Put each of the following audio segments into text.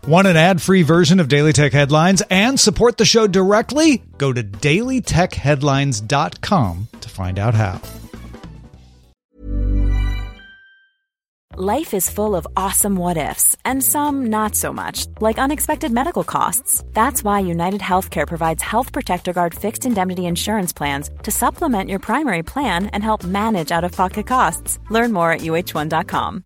Want an ad-free version of Daily Tech Headlines and support the show directly? Go to dailytechheadlines.com to find out how. Life is full of awesome what-ifs, and some not so much, like unexpected medical costs. That's why United Healthcare provides Health Protector Guard fixed indemnity insurance plans to supplement your primary plan and help manage out-of-pocket costs. Learn more at uh1.com.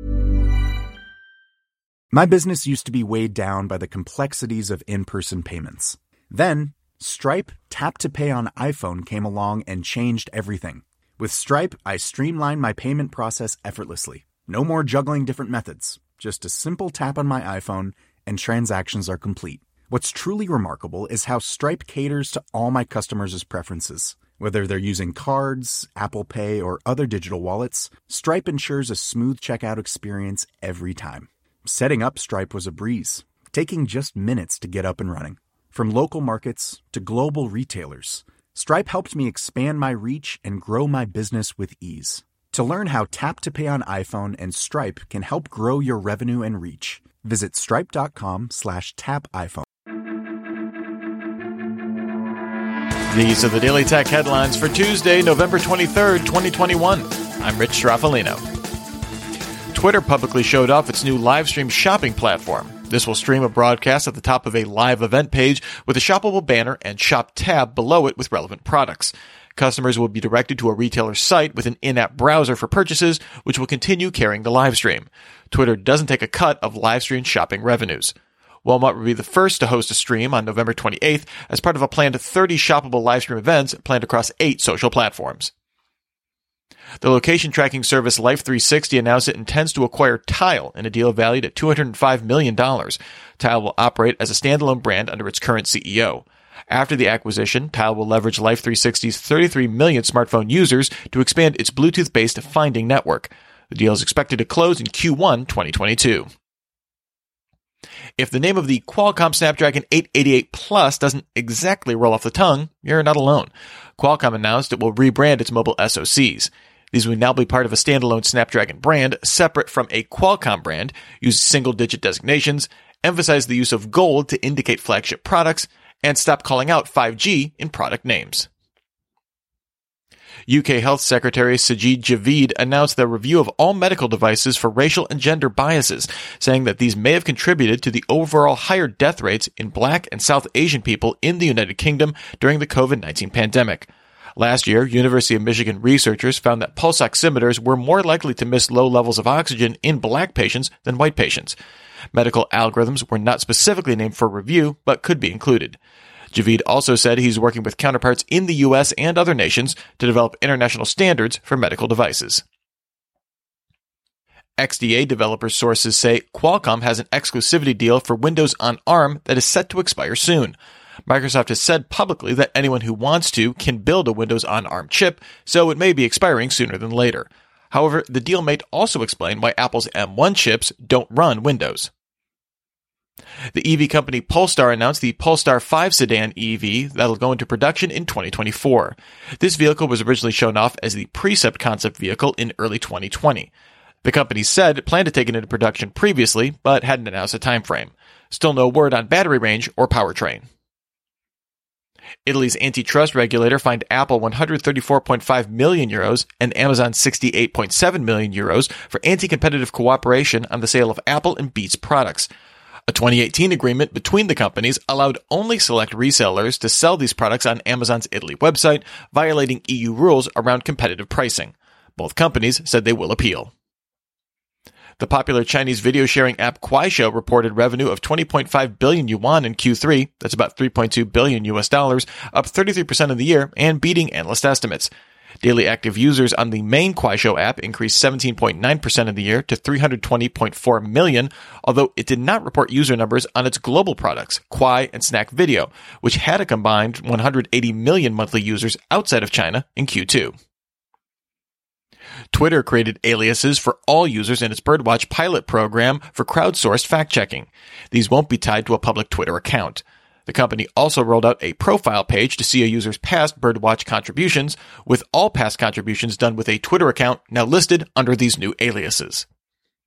My business used to be weighed down by the complexities of in-person payments. Then, Stripe Tap to Pay on iPhone came along and changed everything. With Stripe, I streamlined my payment process effortlessly. No more juggling different methods. Just a simple tap on my iPhone and transactions are complete. What's truly remarkable is how Stripe caters to all my customers' preferences. Whether they're using cards, Apple Pay, or other digital wallets, Stripe ensures a smooth checkout experience every time. Setting up Stripe was a breeze, taking just minutes to get up and running. From local markets to global retailers, Stripe helped me expand my reach and grow my business with ease. To learn how Tap to Pay on iPhone and Stripe can help grow your revenue and reach, visit stripe.com/tapiphone. These are the Daily Tech Headlines for Tuesday, November 23rd, 2021. I'm Rich Straffolino. Twitter publicly showed off its new live stream shopping platform. This will stream a broadcast at the top of a live event page with a shoppable banner and shop tab below it with relevant products. Customers will be directed to a retailer's site with an in-app browser for purchases, which will continue carrying the live stream. Twitter doesn't take a cut of live stream shopping revenues. Walmart will be the first to host a stream on November 28th as part of a planned 30 shoppable live stream events planned across 8 social platforms. The location tracking service Life360 announced it intends to acquire Tile in a deal valued at $205 million. Tile will operate as a standalone brand under its current CEO. After the acquisition, Tile will leverage Life360's 33 million smartphone users to expand its Bluetooth-based finding network. The deal is expected to close in Q1 2022. If the name of the Qualcomm Snapdragon 888 Plus doesn't exactly roll off the tongue, you're not alone. Qualcomm announced it will rebrand its mobile SoCs. These will now be part of a standalone Snapdragon brand, separate from a Qualcomm brand, use single-digit designations, emphasize the use of gold to indicate flagship products, and stop calling out 5G in product names. UK Health Secretary Sajid Javid announced the review of all medical devices for racial and gender biases, saying that these may have contributed to the overall higher death rates in Black and South Asian people in the United Kingdom during the COVID-19 pandemic. Last year, University of Michigan researchers found that pulse oximeters were more likely to miss low levels of oxygen in Black patients than white patients. Medical algorithms were not specifically named for review, but could be included. Javid also said he's working with counterparts in the U.S. and other nations to develop international standards for medical devices. XDA developer sources say Qualcomm has an exclusivity deal for Windows on ARM that is set to expire soon. Microsoft has said publicly that anyone who wants to can build a Windows on ARM chip, so it may be expiring sooner than later. However, the deal may also explain why Apple's M1 chips don't run Windows. The EV company Polestar announced the Polestar 5 sedan EV that'll go into production in 2024. This vehicle was originally shown off as the Precept concept vehicle in early 2020. The company said it planned to take it into production previously, but hadn't announced a timeframe. Still no word on battery range or powertrain. Italy's antitrust regulator fined Apple €134.5 million and Amazon €68.7 million for anti-competitive cooperation on the sale of Apple and Beats products. A 2018 agreement between the companies allowed only select resellers to sell these products on Amazon's Italy website, violating EU rules around competitive pricing. Both companies said they will appeal. The popular Chinese video sharing app Kuaishou reported revenue of 20.5 billion yuan in Q3, that's about $3.2 billion, up 33% of the year and beating analyst estimates. Daily active users on the main Kuaishou app increased 17.9% of the year to 320.4 million, although it did not report user numbers on its global products, Kwai and Snack Video, which had a combined 180 million monthly users outside of China in Q2. Twitter created aliases for all users in its Birdwatch pilot program for crowdsourced fact-checking. These won't be tied to a public Twitter account. The company also rolled out a profile page to see a user's past Birdwatch contributions, with all past contributions done with a Twitter account now listed under these new aliases.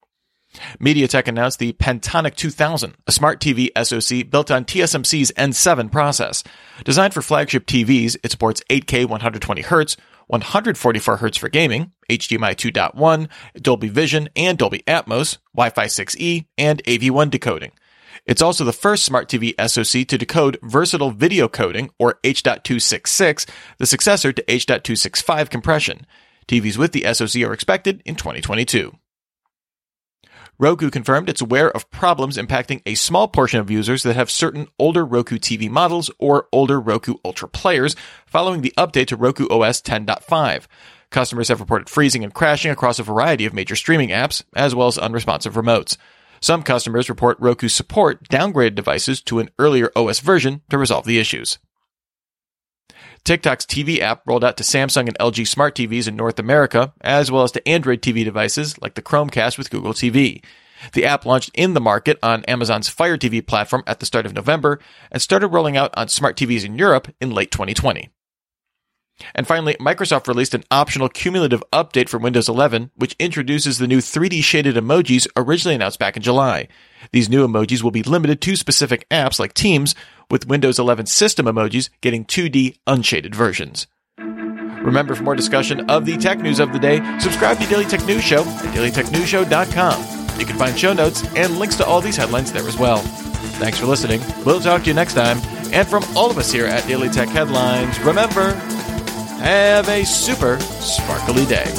MediaTek announced the Pantonic 2000, a smart TV SoC built on TSMC's N7 process. Designed for flagship TVs, it supports 8K 120Hz, 144Hz for gaming, HDMI 2.1, Dolby Vision and Dolby Atmos, Wi-Fi 6E, and AV1 decoding. It's also the first smart TV SoC to decode versatile video coding, or H.266, the successor to H.265 compression. TVs with the SoC are expected in 2022. Roku confirmed it's aware of problems impacting a small portion of users that have certain older Roku TV models or older Roku Ultra players following the update to Roku OS 10.5. Customers have reported freezing and crashing across a variety of major streaming apps, as well as unresponsive remotes. Some customers report Roku support downgraded devices to an earlier OS version to resolve the issues. TikTok's TV app rolled out to Samsung and LG smart TVs in North America, as well as to Android TV devices like the Chromecast with Google TV. The app launched in the market on Amazon's Fire TV platform at the start of November and started rolling out on smart TVs in Europe in late 2020. And finally, Microsoft released an optional cumulative update for Windows 11, which introduces the new 3D shaded emojis originally announced back in July. These new emojis will be limited to specific apps like Teams, with Windows 11 system emojis getting 2D unshaded versions. Remember, for more discussion of the tech news of the day, subscribe to Daily Tech News Show at dailytechnewsshow.com. You can find show notes and links to all these headlines there as well. Thanks for listening. We'll talk to you next time. And from all of us here at Daily Tech Headlines, remember, have a super sparkly day.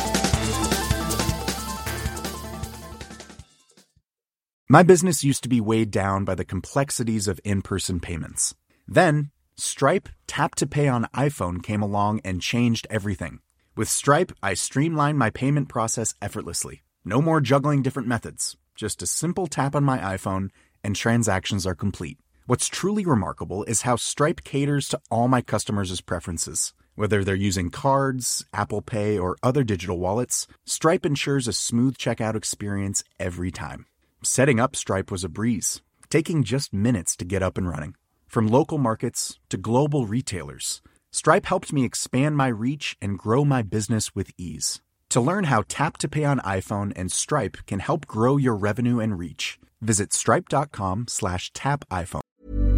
My business used to be weighed down by the complexities of in-person payments. Then, Stripe Tap to Pay on iPhone came along and changed everything. With Stripe, I streamlined my payment process effortlessly. No more juggling different methods. Just a simple tap on my iPhone and transactions are complete. What's truly remarkable is how Stripe caters to all my customers' preferences. Whether they're using cards, Apple Pay, or other digital wallets, Stripe ensures a smooth checkout experience every time. Setting up Stripe was a breeze, taking just minutes to get up and running. From local markets to global retailers, Stripe helped me expand my reach and grow my business with ease. To learn how Tap to Pay on iPhone and Stripe can help grow your revenue and reach, visit stripe.com/tapiphone.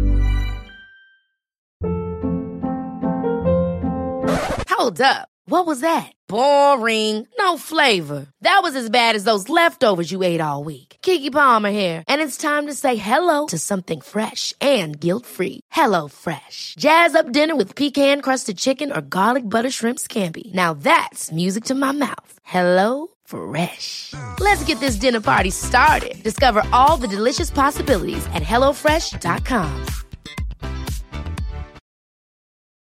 Hold up. What was that? Boring. No flavor. That was as bad as those leftovers you ate all week. Keke Palmer here. And it's time to say hello to something fresh and guilt-free. HelloFresh. Jazz up dinner with pecan-crusted chicken or garlic butter shrimp scampi. Now that's music to my mouth. HelloFresh. Let's get this dinner party started. Discover all the delicious possibilities at HelloFresh.com.